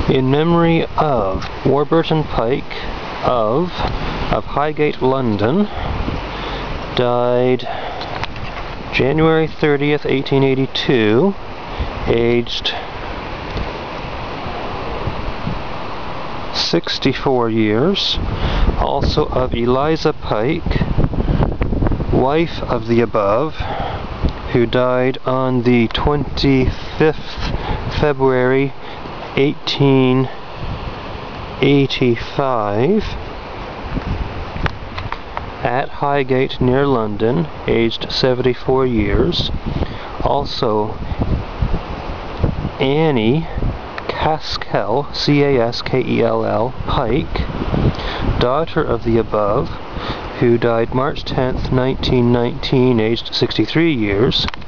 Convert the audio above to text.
In memory of Warburton Pike of Highgate, London, died January 30th, 1882, aged 64 years. Also of Eliza Pike, wife of the above, who died on the 25th February 1885 at Highgate near London, aged 74 years. Also Annie Caskell, C-A-S-K-E-L-L, Pike, daughter of the above, who died March 10th, 1919, aged 63 years.